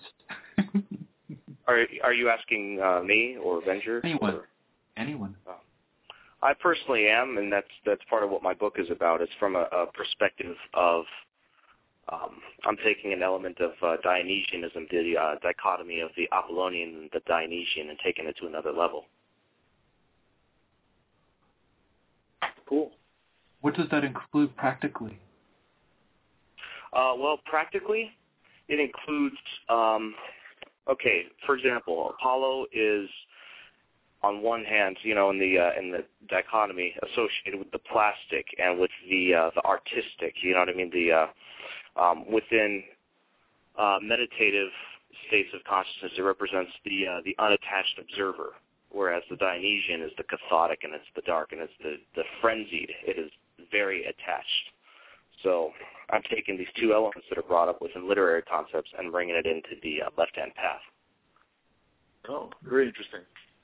Are are you asking uh, me or Avenger? Anyone. Or? Anyone. Oh. I personally am, and that's that's part of what my book is about. It's from a, a perspective of, um, I'm taking an element of uh, Dionysianism, the uh, dichotomy of the Apollonian and the Dionysian, and taking it to another level. Cool. What does that include practically? Uh, well, practically, it includes, um, okay, for example, Apollo is, on one hand, you know, in the uh, in the dichotomy associated with the plastic and with the uh, the artistic, you know what I mean, the uh, um, within uh, meditative states of consciousness, it represents the uh, the unattached observer, whereas the Dionysian is the cathodic and it's the dark, and it's the, the frenzied. It is very attached. So I'm taking these two elements that are brought up within literary concepts and bringing it into the uh, left-hand path. Oh, very interesting.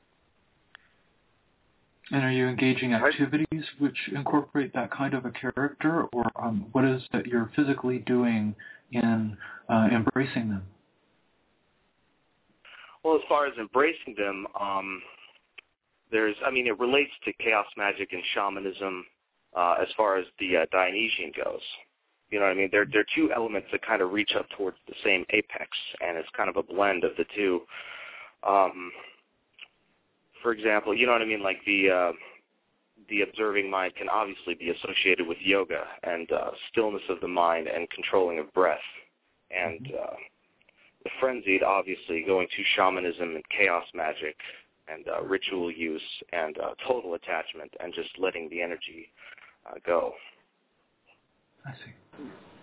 And are you engaging activities which incorporate that kind of a character, or um, what is that you're physically doing in uh, embracing them? Well, as far as embracing them, um, there's, I mean, it relates to chaos magic and shamanism uh, as far as the uh, Dionysian goes. You know what I mean? They're, they're two elements that kind of reach up towards the same apex, and it's kind of a blend of the two. Um, for example, you know what I mean? Like the uh, the observing mind can obviously be associated with yoga and uh, stillness of the mind and controlling of breath. And uh, the frenzied, obviously, going to shamanism and chaos magic and uh, ritual use and uh, total attachment and just letting the energy uh, go. I see.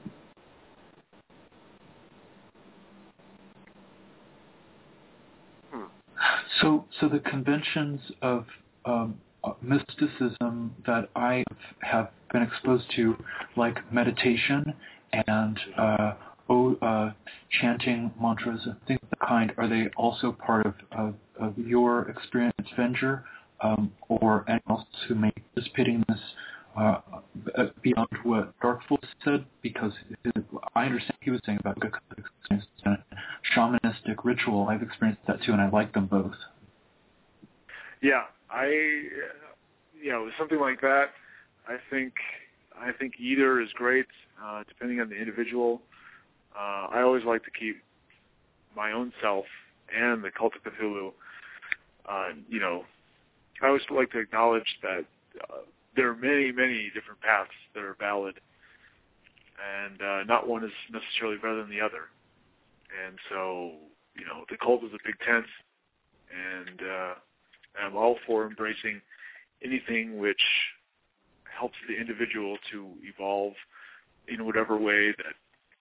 Hmm. So, so the conventions of um, mysticism that I have been exposed to, like meditation and uh, oh, uh, chanting mantras and things of the kind, are they also part of, of, of your experience, Venger, um, or anyone else who may be participating in this uh, beyond what Darkful said? Because I understand he was saying about good experience and shamanistic ritual. I've experienced that too, and I like them both. Yeah, I, you know, something like that. I think, I think either is great, uh, depending on the individual. Uh, I always like to keep my own self and the Cult of Cthulhu. Uh, you know, I always like to acknowledge that uh, there are many, many different paths that are valid, and uh, not one is necessarily better than the other. And so, you know, the cult is a big tent, and uh, I'm all for embracing anything which helps the individual to evolve in whatever way that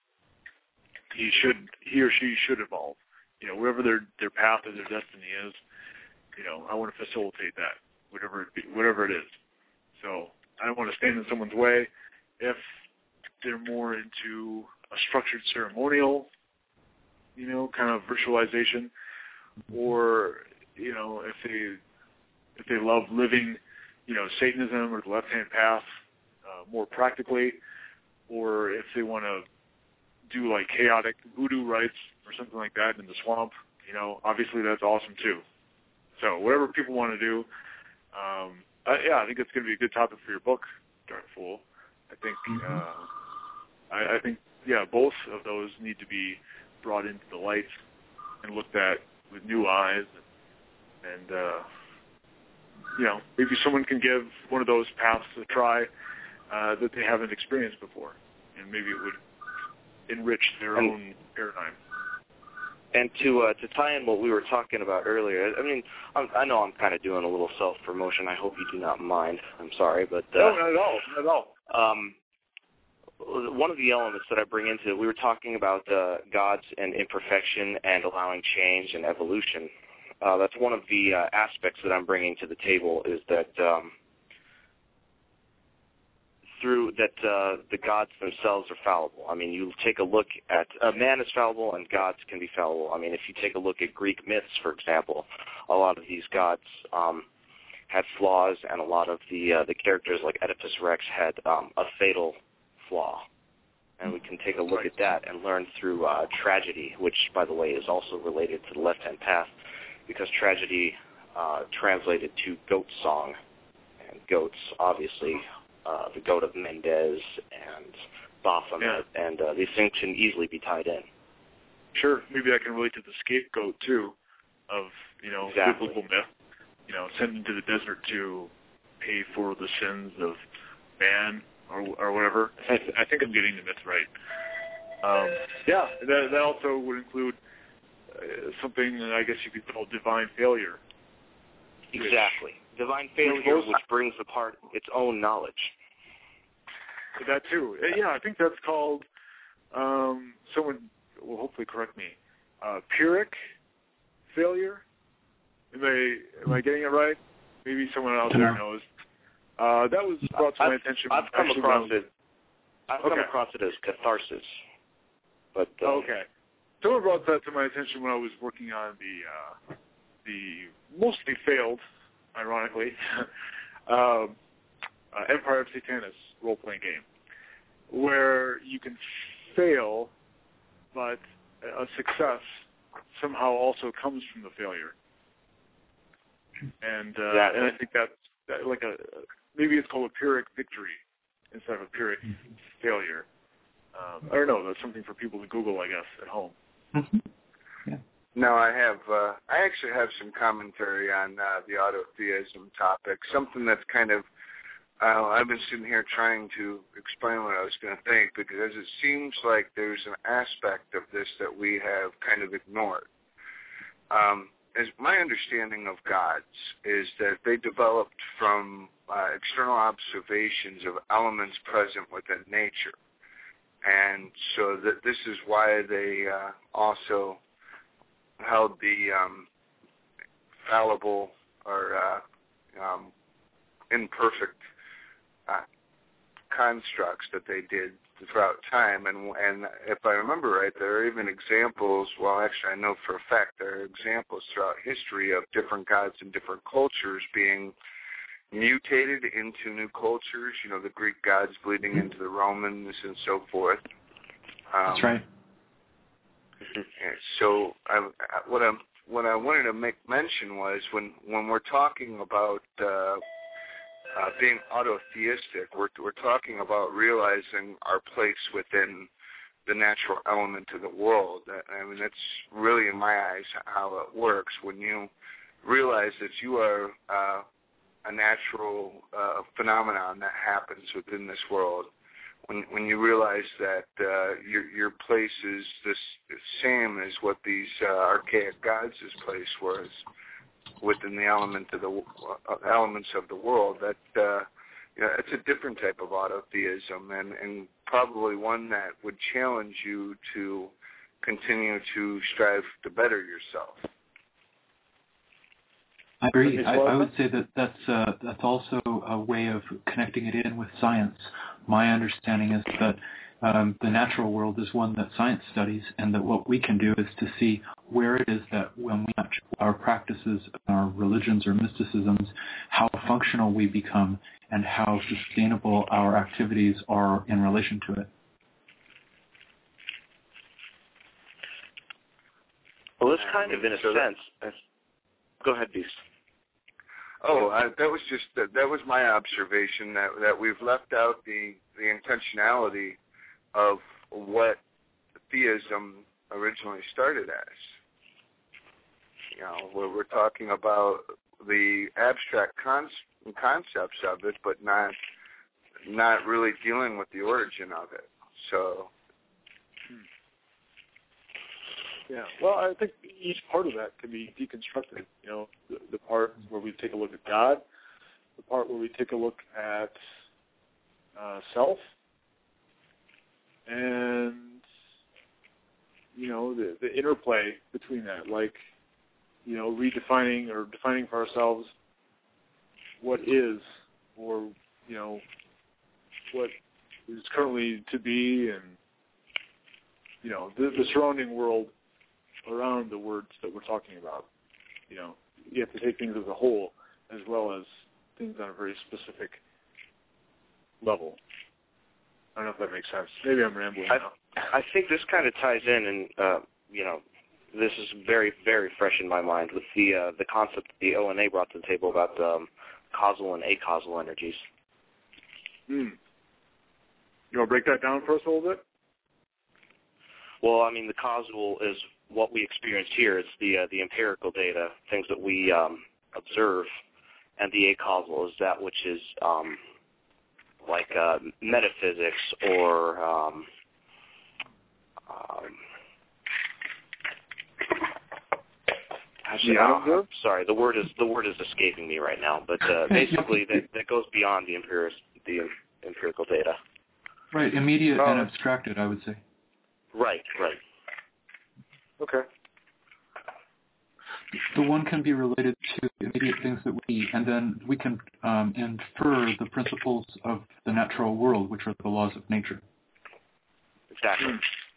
he should, he or she should evolve. You know, wherever their their path or their destiny is, you know, I want to facilitate that, whatever it be, whatever it is. So I don't want to stand in someone's way. If they're more into a structured ceremonial, you know, kind of ritualization, or, you know, if they if they love living, you know, Satanism or the left-hand path uh, more practically, or if they want to do like chaotic voodoo rites or something like that in the swamp, you know, obviously that's awesome too. So whatever people want to do, um, uh, yeah, I think it's going to be a good topic for your book, Dark Fool. I think, mm-hmm. uh, I, I think, yeah, both of those need to be brought into the light and looked at with new eyes, and, and uh, you know, maybe someone can give one of those paths a try uh, that they haven't experienced before, and maybe it would enrich their and, own paradigm. And to uh, to tie in what we were talking about earlier, I mean, I'm, I know I'm kind of doing a little self-promotion. I hope you do not mind. I'm sorry, but... Uh, no, not at all, not at all. Um, one of the elements that I bring into it, we were talking about uh, gods and imperfection and allowing change and evolution. Uh, that's one of the uh, aspects that I'm bringing to the table, is that um, through that uh, the gods themselves are fallible. I mean, you take a look at uh, man is fallible and gods can be fallible. I mean, if you take a look at Greek myths, for example, a lot of these gods um, had flaws, and a lot of the uh, the characters like Oedipus Rex had um, a fatal flaw. And we can take a look at that and learn through uh, tragedy, which, by the way, is also related to the left-hand path, because tragedy uh, translated to goat song. and goats, obviously, uh, the goat of Mendez and Baphomet, yeah. and uh, these things can easily be tied in. Sure, maybe I can relate to the scapegoat too, of you know exactly. biblical myth. You know, sent into the desert to pay for the sins of man or or whatever. I, th- I think I'm getting the myth right. Um, yeah, that, that also would include uh, something that I guess you could call divine failure. Exactly, which, divine failure, which, which brings apart its own knowledge. That too. Yeah, I think that's called. Um, someone will hopefully correct me. Uh, Pyrrhic failure. Am I am I getting it right? Maybe someone out there knows. Uh, that was brought to I've, my attention. I've come across was, it. I've okay. come across it as catharsis. But uh, okay, someone brought that to my attention when I was working on the uh, the mostly failed, ironically, um, uh, Empire of Satanis role-playing game, where you can fail, but a success somehow also comes from the failure. And uh, exactly. and I think that's that, like a maybe it's called a Pyrrhic victory instead of a Pyrrhic mm-hmm. failure. Um, I don't know. That's something for people to Google, I guess, at home. Mm-hmm. Yeah. No, I have. Uh, I actually have some commentary on uh, the autotheism topic. Something that's kind of uh, I've been sitting here trying to explain what I was going to think, because it seems like there's an aspect of this that we have kind of ignored. Um, as my understanding of gods is that they developed from uh, external observations of elements present within nature. And so that this is why they uh, also held the um, fallible or uh, um, imperfect uh, constructs that they did throughout time. And, and if I remember right, there are even examples, well, actually I know for a fact there are examples throughout history of different gods in different cultures being mutated into new cultures, you know, the Greek gods bleeding into the Romans and so forth. Um, That's right. So I, what I what I wanted to make mention was when, when we're talking about uh, uh, being autotheistic, we're we're talking about realizing our place within the natural element of the world. I mean, that's really, in my eyes, how it works. When you realize that you are uh, a natural uh, phenomenon that happens within this world, when when you realize that uh, your your place is the same as what these uh, archaic gods' place was within the element of the uh, elements of the world, that uh, you know, it's a different type of autotheism, and, and probably one that would challenge you to continue to strive to better yourself. I agree. I, I would say that that's uh, that's also a way of connecting it in with science. My understanding is that um, the natural world is one that science studies, and that what we can do is to see where it is that when we match our practices, our religions or mysticisms, how functional we become and how sustainable our activities are in relation to it. Well, it's kind of, in a sense, as, go ahead, Beast. Oh, I, that was just that, that was my observation, that that we've left out the, the intentionality of what theism originally started as. You know, we're, we're talking about the abstract con- concepts of it, but not not really dealing with the origin of it. So. Yeah, well, I think each part of that can be deconstructed. You know, the, the part where we take a look at God, the part where we take a look at uh, self, and, you know, the, the interplay between that, like, you know, redefining or defining for ourselves what is, or, you know, what is currently to be, and, you know, the, the surrounding world around the words that we're talking about. You know, you have to take things as a whole as well as things on a very specific level. I don't know if that makes sense. Maybe I'm rambling I, now. I think this kind of ties in, and, uh, you know, this is very, very fresh in my mind with the uh, the concept that the O N A brought to the table about um, causal and acausal energies. Hmm. You want to break that down for us a little bit? Well, I mean, the causal is what we experience here. It's the uh, the empirical data, things that we um, observe, and the acausal is that which is um, like uh, metaphysics or um, um, actually, I don't, sorry, the word is the word is escaping me right now. But uh, basically, that, that goes beyond the empiric the empirical data. Right, immediate oh. and abstracted, I would say. Right, right. Okay. The one can be related to immediate things that we eat, and then we can um, infer the principles of the natural world, which are the laws of nature. Exactly.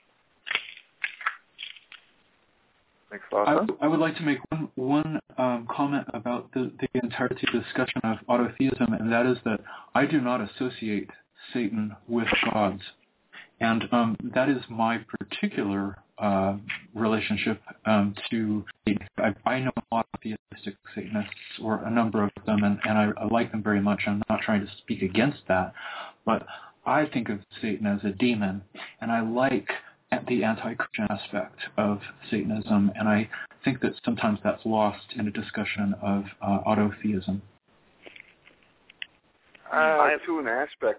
Thanks a lot. I, I would like to make one, one um, comment about the, the entirety of the discussion of autotheism, and that is that I do not associate Satan with gods. And um, that is my particular uh, relationship um, to Satan. I, I know a lot of theistic Satanists, or a number of them, and, and I, I like them very much. I'm not trying to speak against that, but I think of Satan as a demon, and I like the anti-Christian aspect of Satanism, and I think that sometimes that's lost in a discussion of uh, autotheism. Uh, to an aspect.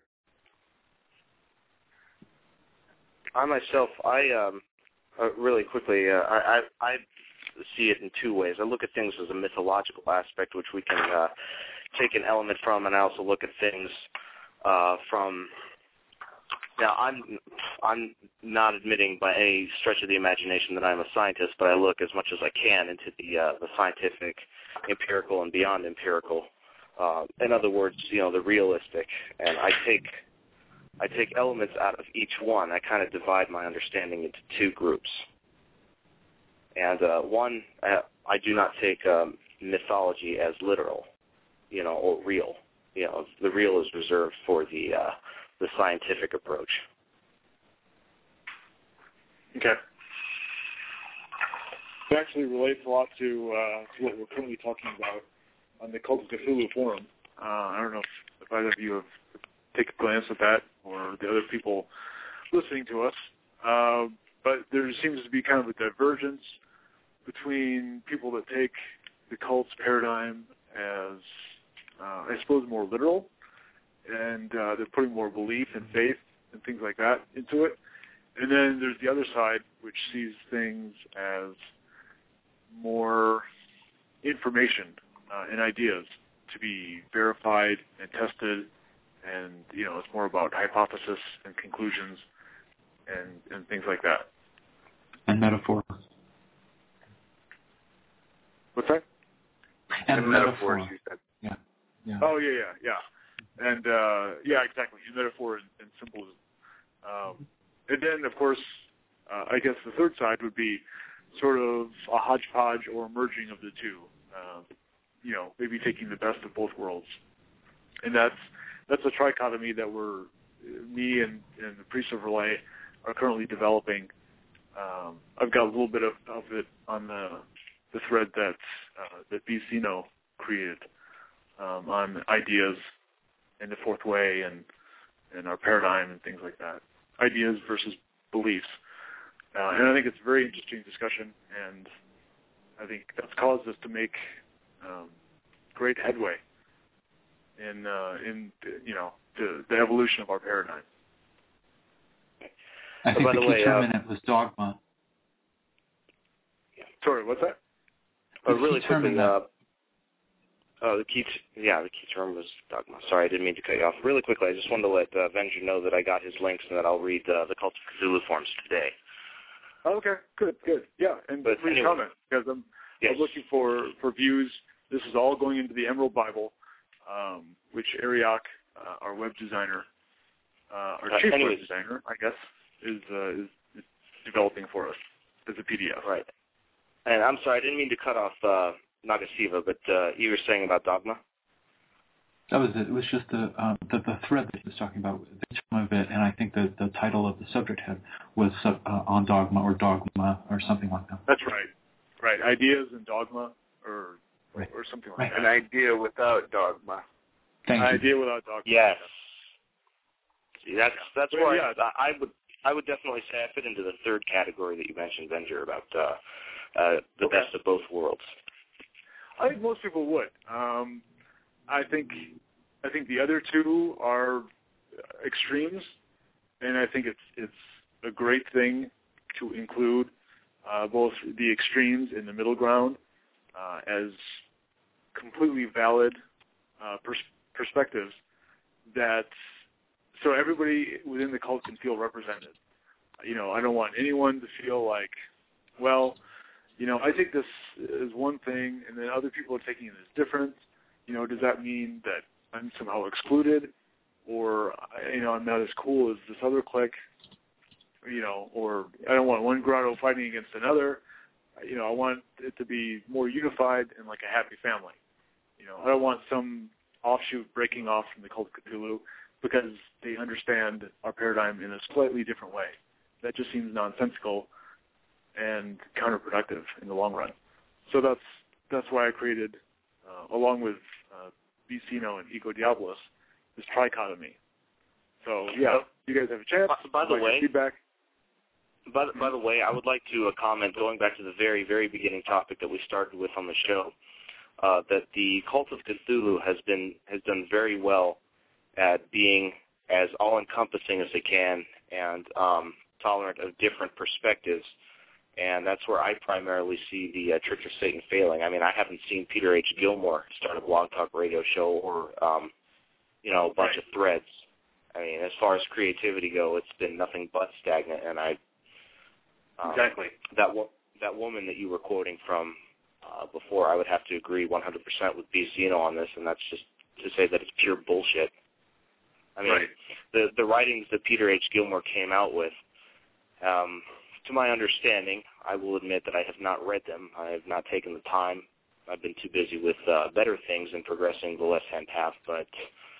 I myself, I um, uh, really quickly, uh, I, I, I see it in two ways. I look at things as a mythological aspect, which we can uh, take an element from, and I also look at things uh, from. Now, I'm I'm not admitting by any stretch of the imagination that I'm a scientist, but I look as much as I can into the uh, the scientific, empirical, and beyond empirical. Uh, in other words, you know, the realistic, and I take. I take elements out of each one. I kind of divide my understanding into two groups. And uh, one, uh, I do not take um, mythology as literal, you know, or real. You know, the real is reserved for the uh, the scientific approach. Okay. It actually relates a lot to, uh, to what we're currently talking about on the Cult of Cthulhu forum. Uh, I don't know if, if either of you have take a glance at that, or the other people listening to us. Uh, but there seems to be kind of a divergence between people that take the cult's paradigm as, uh, I suppose, more literal, and uh, they're putting more belief and faith and things like that into it. And then there's the other side, which sees things as more information uh, and ideas to be verified and tested. And, you know, it's more about hypothesis and conclusions and, and things like that. And metaphor. What's that? And, and metaphor. metaphors, you said. Yeah. yeah. Oh, yeah, yeah, yeah. And, uh, yeah, exactly. And metaphor and, and symbolism. Um, and then, of course, uh, I guess the third side would be sort of a hodgepodge or a merging of the two. Uh, you know, maybe taking the best of both worlds. And that's That's a trichotomy that we're, me and, and the Priests of Relay are currently developing. Um, I've got a little bit of, of it on the, the thread that uh, that Vicino created um, on ideas and the fourth way and, and our paradigm and things like that. Ideas versus beliefs. Uh, and I think it's a very interesting discussion, and I think that's caused us to make um, great headway in uh, in you know the, the evolution of our paradigm. I think by the, the key way, term uh, in it was dogma. Sorry, what's that? Uh, The really key term quickly, in uh, that. uh, the key, t- yeah, the key term was dogma. Sorry, I didn't mean to cut you off. Really quickly, I just wanted to let uh, Venger know that I got his links and that I'll read uh, the Cult of Cthulhu forums today. Oh, okay, good, good, yeah, and But please anyway. comment because I'm, Yes. I'm looking for, for views. This is all going into the Emerald Bible, um, which Ariok, uh, our web designer, uh, our Uh, chief anyways. web designer, I guess, is, uh, is is developing for us as a P D F. Right. And I'm sorry, I didn't mean to cut off uh, Nagasiva, but uh, you were saying about dogma? That was it. It was just the, um, the the thread that he was talking about, the term of it, and I think the, the title of the subject head was uh, on dogma or dogma or something like that. That's right. Right. Ideas and dogma, or right. or something like right. that. An idea without dogma. Thank An you. idea without dogma. Yes. See, that's that's Well, where yeah. I, I would I would definitely say I fit into the third category that you mentioned, Benjer, about uh, uh, the Okay. best of both worlds. I think most people would. Um, I think I think the other two are extremes, and I think it's it's a great thing to include uh, both the extremes and the middle ground uh, as completely valid uh, pers- perspectives that so everybody within the cult can feel represented. You know, I don't want anyone to feel like, well, you know, I think this is one thing, and then other people are taking it as different. You know, does that mean that I'm somehow excluded, or you know, I'm not as cool as this other clique? You know, or I don't want one grotto fighting against another. You know, I want it to be more unified and like a happy family. You know, I don't want some offshoot breaking off from the Cult of Cthulhu because they understand our paradigm in a slightly different way. That just seems nonsensical and counterproductive in the long run. So that's that's why I created, uh, along with uh, Vicino and Ego Diabolus, this trichotomy. So yeah, you guys have a chance. By, by the way, feedback. By, by the way, I would like to uh, comment, going back to the very, very beginning topic that we started with on the show, uh, that the Cult of Cthulhu has been has done very well at being as all-encompassing as they can and um, tolerant of different perspectives. And that's where I primarily see the uh, Church of Satan failing. I mean, I haven't seen Peter H. Gilmore start a blog talk radio show or, um, you know, a bunch Right. of threads. I mean, as far as creativity go, it's been nothing but stagnant. And I um, Exactly. that wo- that woman that you were quoting from uh, before, I would have to agree one hundred percent with Vicino on this, and that's just to say that it's pure bullshit. I mean, Right. the the writings that Peter H. Gilmore came out with. Um, To my understanding, I will admit that I have not read them. I have not taken the time. I've been too busy with uh, better things and progressing the left-hand path. But,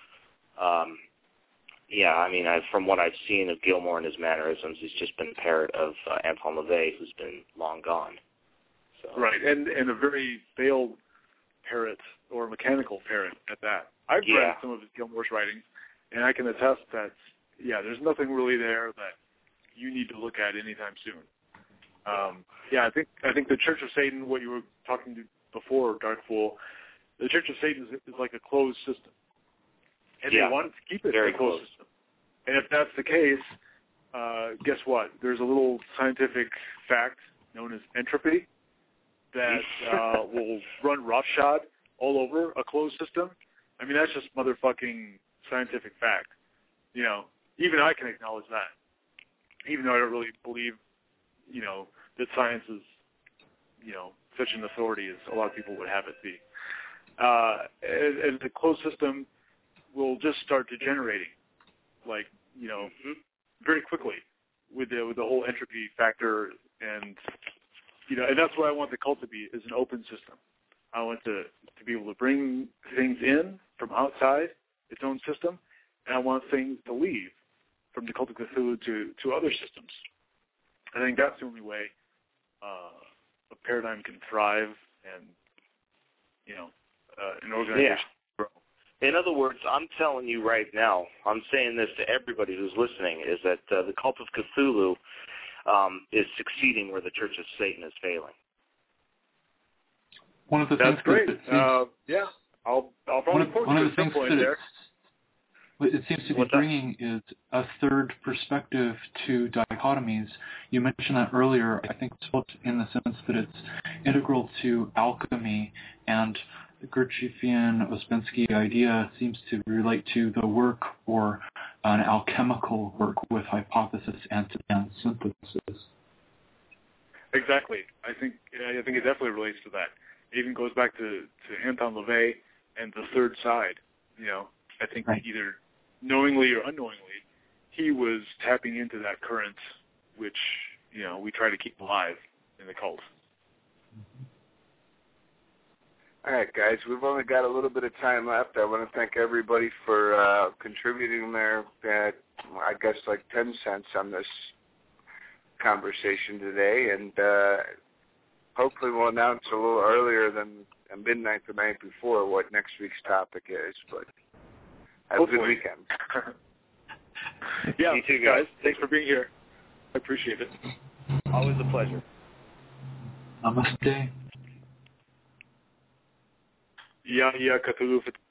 um, yeah, I mean, I've, from what I've seen of Gilmore and his mannerisms, he's just been a parrot of uh, Anton LaVey, who's been long gone. So. Right, and and a very failed parrot or mechanical parrot at that. I've Yeah. read some of his Gilmore's writings, and I can attest that, yeah, there's nothing really there that you need to look at anytime soon. Um, yeah, I think I think the Church of Satan, what you were talking to before, Dark Fool, the Church of Satan is, is like a closed system, and Yeah, they want to keep it very a closed close. system. And if that's the case, uh, guess what? There's a little scientific fact known as entropy that uh, will run roughshod all over a closed system. I mean, that's just motherfucking scientific fact. You know, even I can acknowledge that. Even though I don't really believe, you know, that science is, you know, such an authority as a lot of people would have it be. Uh, and, and the closed system will just start degenerating, like, you know, Mm-hmm. very quickly with the with the whole entropy factor, and you know, and that's what I want the cult to be, is an open system. I want to to be able to bring things in from outside its own system, and I want things to leave from the Cult of Cthulhu to, to other systems. I think that's the only way uh, a paradigm can thrive and, you know, uh, an organization Yeah. grow. In other words, I'm telling you right now, I'm saying this to everybody who's listening, is that uh, the Cult of Cthulhu um, is succeeding where the Church of Satan is failing. One of the That's things great. that it seems, Uh, yeah, I'll I'll probably one of, post one you of at the some things point that there. it's, what it seems to be What's that? bringing is a third perspective to dichotomies. You mentioned that earlier. I think it's both in the sense that it's integral to alchemy, and the Gurdjieffian Ouspensky idea seems to relate to the work or an alchemical work with hypothesis and, and synthesis. Exactly. I think I think it definitely relates to that. It even goes back to, to Anton LaVey and the third side. You know, I think Right. either knowingly or unknowingly, he was tapping into that current, which, you know, we try to keep alive in the cult. All right, guys, we've only got a little bit of time left. I want to thank everybody for uh, contributing their, uh, I guess, like ten cents on this conversation today, and uh, hopefully we'll announce a little earlier than at midnight the night before what next week's topic is. But have Hopefully. a good weekend. Yeah, you too, guys. guys. Thanks for being here. I appreciate it. Always a pleasure. Namaste. Yeah, yeah, Cthulhu.